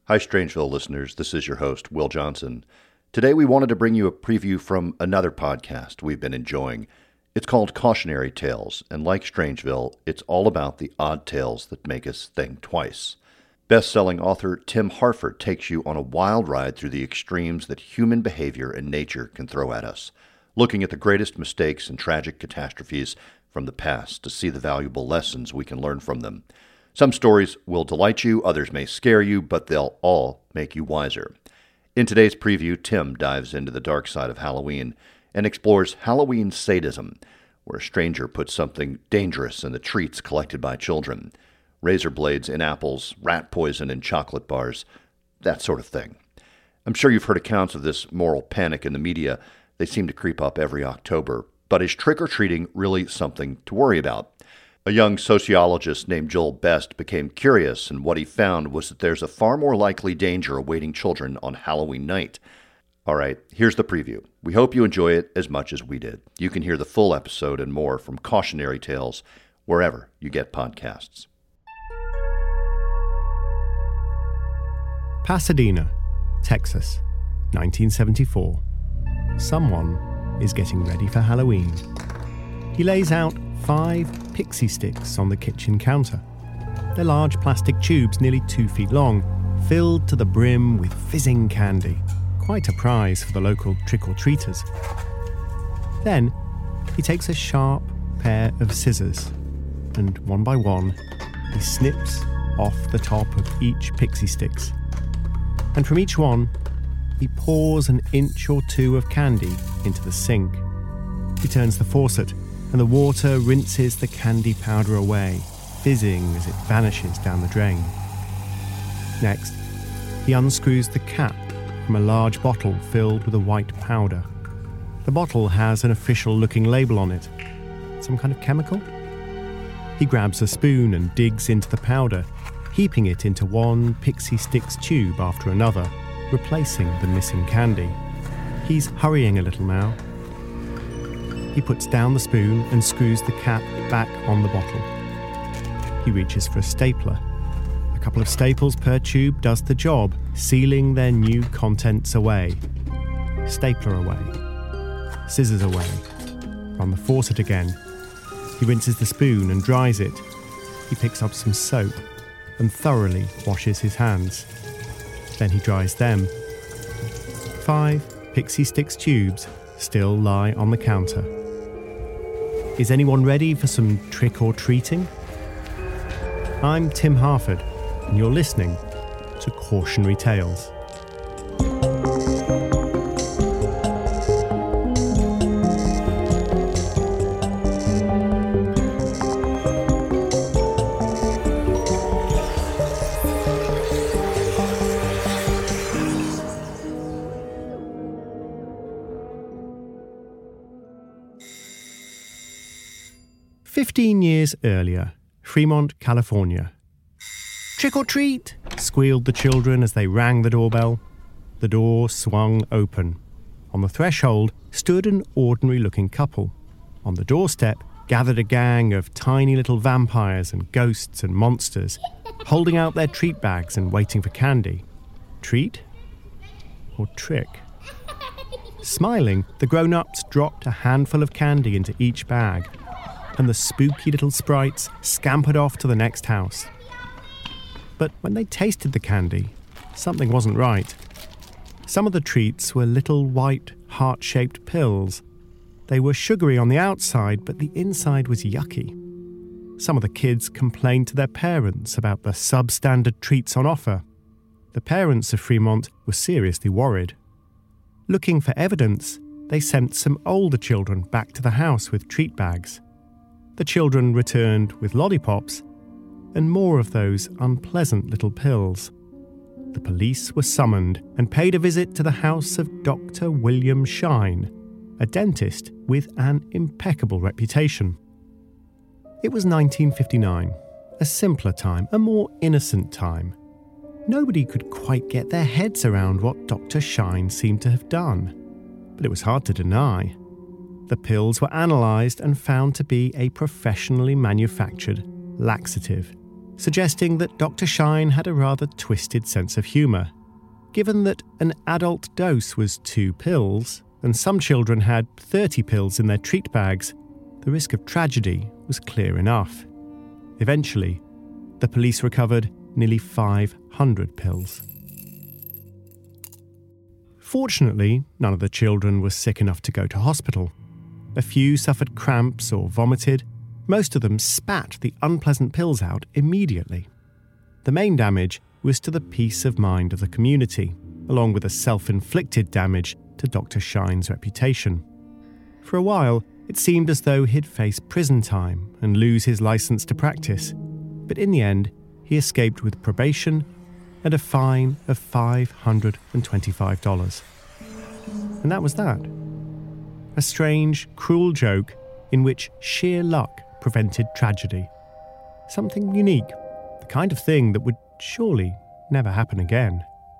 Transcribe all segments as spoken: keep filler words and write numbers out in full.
Hi, Strangeville listeners. This is your host, Will Johnson. Today we wanted to bring you a preview from another podcast we've been enjoying. It's called Cautionary Tales, and like Strangeville, it's all about the odd tales that make us think twice. Best-selling author Tim Harford takes you on a wild ride through the extremes that human behavior and nature can throw at us, looking at the greatest mistakes and tragic catastrophes from the past to see the valuable lessons we can learn from them. Some stories will delight you, others may scare you, but they'll all make you wiser. In today's preview, Tim dives into the dark side of Halloween and explores Halloween sadism, where a stranger puts something dangerous in the treats collected by children. Razor blades in apples, rat poison in chocolate bars, that sort of thing. I'm sure you've heard accounts of this moral panic in the media. They seem to creep up every October. But is trick-or-treating really something to worry about? A young sociologist named Joel Best became curious, and what he found was that there's a far more likely danger awaiting children on Halloween night. All right, here's the preview. We hope you enjoy it as much as we did. You can hear the full episode and more from Cautionary Tales wherever you get podcasts. Pasadena, Texas, nineteen seventy-four. Someone is getting ready for Halloween. He lays out five pixie sticks on the kitchen counter. They're large plastic tubes nearly two feet long, filled to the brim with fizzing candy. Quite a prize for the local trick-or-treaters. Then, he takes a sharp pair of scissors, and one by one, he snips off the top of each pixie sticks. And from each one, he pours an inch or two of candy into the sink. He turns the faucet, and the water rinses the candy powder away, fizzing as it vanishes down the drain. Next, he unscrews the cap from a large bottle filled with a white powder. The bottle has an official-looking label on it. Some kind of chemical? He grabs a spoon and digs into the powder, heaping it into one pixie sticks tube after another, replacing the missing candy. He's hurrying a little now. He puts down the spoon and screws the cap back on the bottle. He reaches for a stapler. A couple of staples per tube does the job, sealing their new contents away. Stapler away. Scissors away. Run the faucet again. He rinses the spoon and dries it. He picks up some soap and thoroughly washes his hands. Then he dries them. Five pixie sticks tubes still lie on the counter. Is anyone ready for some trick-or-treating? I'm Tim Harford, and you're listening to Cautionary Tales. Fifteen years earlier, Fremont, California. "Trick or treat!" squealed the children as they rang the doorbell. The door swung open. On the threshold stood an ordinary-looking couple. On the doorstep gathered a gang of tiny little vampires and ghosts and monsters, holding out their treat bags and waiting for candy. Treat or trick? Smiling, the grown-ups dropped a handful of candy into each bag, and the spooky little sprites scampered off to the next house. But when they tasted the candy, something wasn't right. Some of the treats were little white, heart-shaped pills. They were sugary on the outside, but the inside was yucky. Some of the kids complained to their parents about the substandard treats on offer. The parents of Fremont were seriously worried. Looking for evidence, they sent some older children back to the house with treat bags. The children returned with lollipops and more of those unpleasant little pills. The police were summoned and paid a visit to the house of Doctor William Shine, a dentist with an impeccable reputation. It was nineteen fifty-nine, a simpler time, a more innocent time. Nobody could quite get their heads around what Doctor Shine seemed to have done, but it was hard to deny. The pills were analysed and found to be a professionally manufactured laxative. suggesting that Doctor Shine had a rather twisted sense of humour. Given that an adult dose was two pills, and some children had thirty pills in their treat bags, the risk of tragedy was clear enough. Eventually, the police recovered nearly five hundred pills. Fortunately, none of the children was sick enough to go to hospital. A few suffered cramps or vomited. Most of them spat the unpleasant pills out immediately. The main damage was to the peace of mind of the community, along with a self-inflicted damage to Doctor Shine's reputation. For a while, it seemed as though he'd face prison time and lose his license to practice, but in the end, he escaped with probation and a fine of five hundred twenty-five dollars. And that was that. A strange, cruel joke in which sheer luck prevented tragedy. Something unique, the kind of thing that would surely never happen again.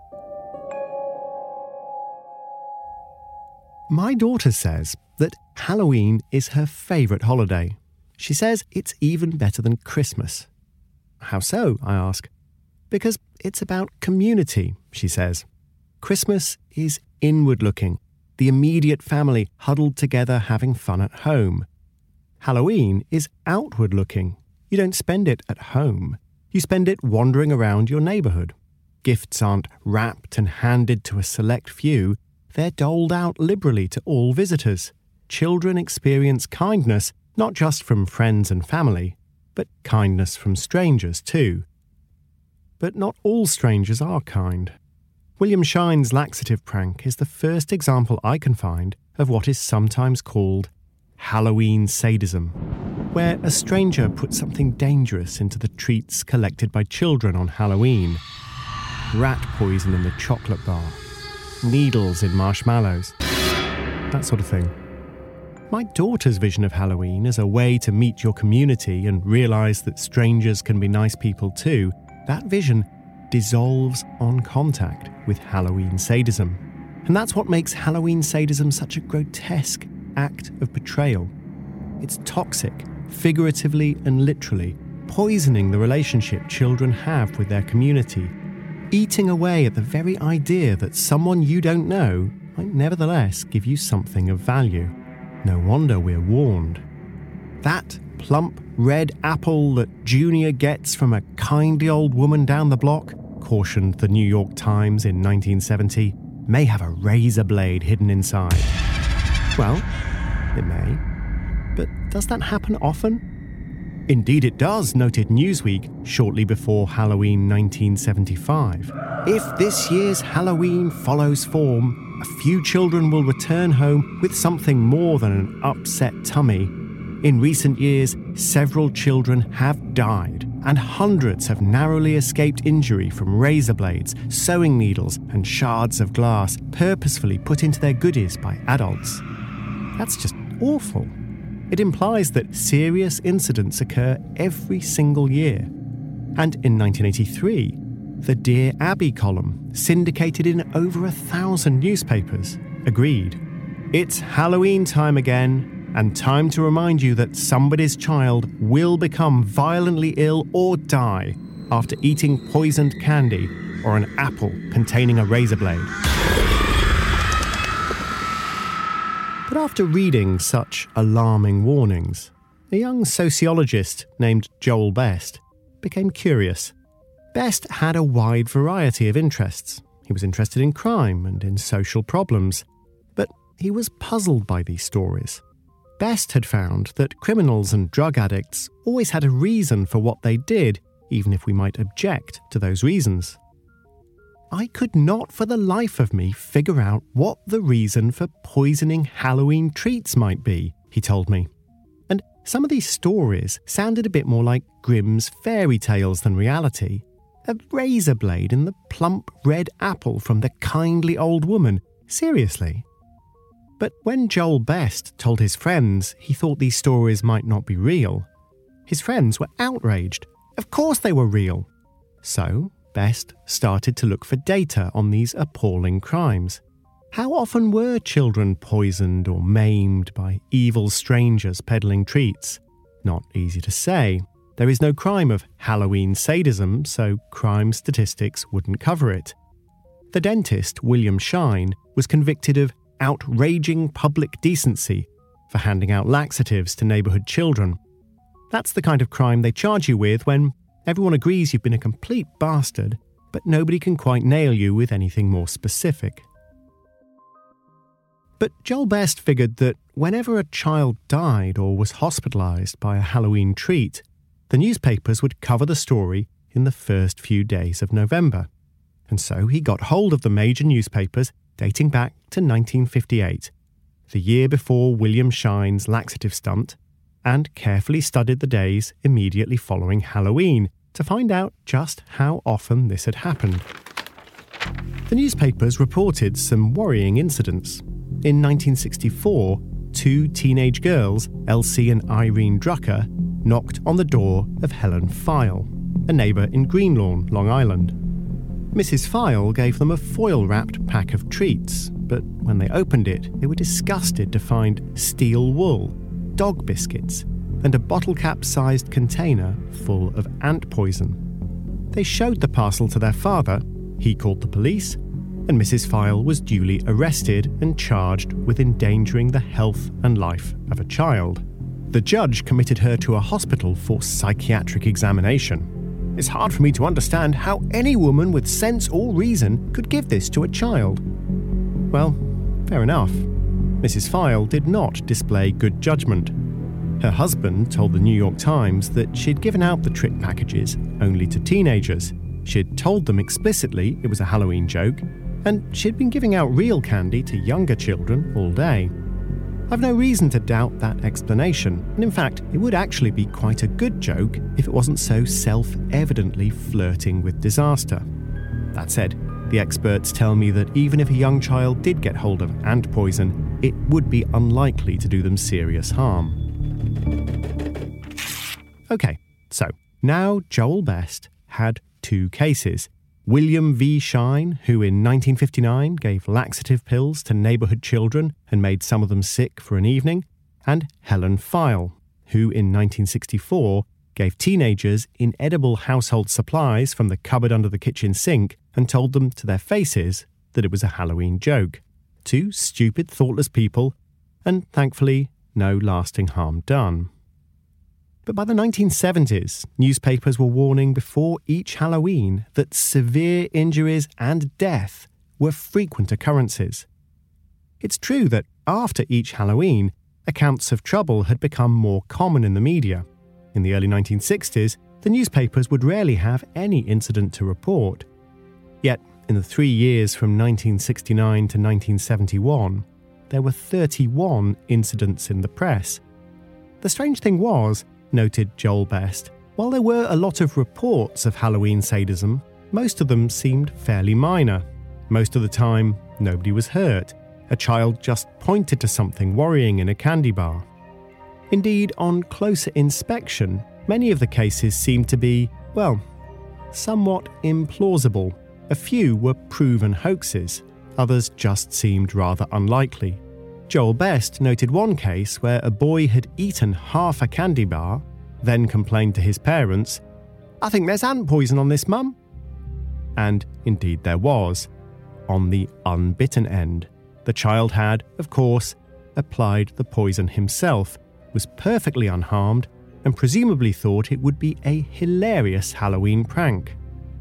My daughter says that Halloween is her favourite holiday. She says it's even better than Christmas. How so, I ask. Because it's about community, she says. Christmas is inward-looking, the immediate family huddled together having fun at home. Halloween is outward-looking. You don't spend it at home. You spend it wandering around your neighbourhood. Gifts aren't wrapped and handed to a select few. They're doled out liberally to all visitors. Children experience kindness not just from friends and family, but kindness from strangers too. But not all strangers are kind. William Shine's laxative prank is the first example I can find of what is sometimes called Halloween sadism, where a stranger puts something dangerous into the treats collected by children on Halloween. Rat poison in the chocolate bar, needles in marshmallows, that sort of thing. My daughter's vision of Halloween as a way to meet your community and realise that strangers can be nice people too, that vision dissolves on contact with Halloween sadism. And that's what makes Halloween sadism such a grotesque act of betrayal. It's toxic, figuratively and literally, poisoning the relationship children have with their community, eating away at the very idea that someone you don't know might nevertheless give you something of value. No wonder we're warned. That plump red apple that Junior gets from a kindly old woman down the block, cautioned the New York Times in nineteen seventy, may have a razor blade hidden inside. Well, it may. But does that happen often? Indeed it does, noted Newsweek shortly before Halloween nineteen seventy-five. If this year's Halloween follows form, a few children will return home with something more than an upset tummy. In recent years, several children have died, and hundreds have narrowly escaped injury from razor blades, sewing needles, and shards of glass purposefully put into their goodies by adults. That's just awful. It implies that serious incidents occur every single year. And in nineteen eighty-three, the Dear Abby column, syndicated in over a thousand newspapers, agreed. It's Halloween time again, and time to remind you that somebody's child will become violently ill or die after eating poisoned candy or an apple containing a razor blade. But after reading such alarming warnings, a young sociologist named Joel Best became curious. Best had a wide variety of interests. He was interested in crime and in social problems, but he was puzzled by these stories. Best had found that criminals and drug addicts always had a reason for what they did, even if we might object to those reasons. I could not for the life of me figure out what the reason for poisoning Halloween treats might be, he told me. And some of these stories sounded a bit more like Grimm's fairy tales than reality. A razor blade in the plump red apple from the kindly old woman. Seriously? But when Joel Best told his friends he thought these stories might not be real, his friends were outraged. Of course they were real. So Best started to look for data on these appalling crimes. How often were children poisoned or maimed by evil strangers peddling treats? Not easy to say. there is no crime of Halloween sadism, so crime statistics wouldn't cover it. The dentist, William Shine, was convicted of outraging public decency for handing out laxatives to neighbourhood children. That's the kind of crime they charge you with when everyone agrees you've been a complete bastard, but nobody can quite nail you with anything more specific. But Joel Best figured that whenever a child died or was hospitalised by a Halloween treat, the newspapers would cover the story in the first few days of November. And so he got hold of the major newspapers dating back to nineteen fifty-eight, the year before William Shine's laxative stunt, and carefully studied the days immediately following Halloween to find out just how often this had happened. The newspapers reported some worrying incidents. In nineteen sixty-four, two teenage girls, Elsie and Irene Drucker, knocked on the door of Helen File, a neighbour in Greenlawn, Long Island. Missus File gave them a foil-wrapped pack of treats, but when they opened it, they were disgusted to find steel wool, dog biscuits, and a bottle cap-sized container full of ant poison. They showed the parcel to their father, he called the police, and Missus File was duly arrested and charged with endangering the health and life of a child. The judge committed her to a hospital for psychiatric examination. It's hard for me to understand how any woman with sense or reason could give this to a child. Well, fair enough. Missus File did not display good judgment. Her husband told the New York Times that she'd given out the trick packages only to teenagers. She'd told them explicitly it was a Halloween joke, and she'd been giving out real candy to younger children all day. I've no reason to doubt that explanation, and in fact, it would actually be quite a good joke if it wasn't so self-evidently flirting with disaster. That said, the experts tell me that even if a young child did get hold of ant poison, it would be unlikely to do them serious harm. Okay, so now Joel Best had two cases. William V. Shine, who in nineteen fifty-nine gave laxative pills to neighbourhood children and made some of them sick for an evening, and Helen File, who in nineteen sixty-four gave teenagers inedible household supplies from the cupboard under the kitchen sink and told them to their faces that it was a Halloween joke. Two stupid, thoughtless people, and thankfully, no lasting harm done. But by the nineteen seventies, newspapers were warning before each Halloween that severe injuries and death were frequent occurrences. It's true that after each Halloween, accounts of trouble had become more common in the media. In the early nineteen sixties, the newspapers would rarely have any incident to report. Yet, in the three years from nineteen sixty-nine to nineteen seventy-one, there were thirty-one incidents in the press. The strange thing was, noted Joel Best, while there were a lot of reports of Halloween sadism, most of them seemed fairly minor. Most of the time, nobody was hurt. A child just pointed to something worrying in a candy bar. Indeed, on closer inspection, many of the cases seemed to be, well, somewhat implausible. A few were proven hoaxes. Others just seemed rather unlikely. Joel Best noted one case where a boy had eaten half a candy bar, then complained to his parents, "I think there's ant poison on this, Mum." And indeed there was. On the unbitten end, the child had, of course, applied the poison himself, was perfectly unharmed, and presumably thought it would be a hilarious Halloween prank.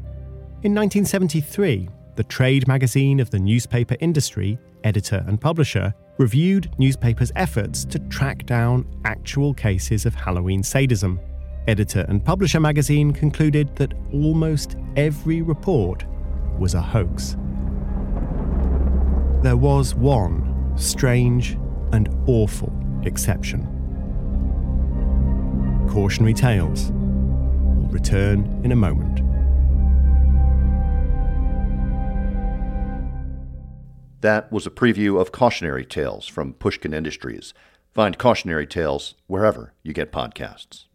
In nineteen seventy-three, the trade magazine of the newspaper industry, editor and publisher, reviewed newspapers' efforts to track down actual cases of Halloween sadism. Editor and Publisher magazine concluded that almost every report was a hoax. There was one strange and awful exception. Cautionary Tales will return in a moment. That was a preview of Cautionary Tales from Pushkin Industries. Find Cautionary Tales wherever you get podcasts.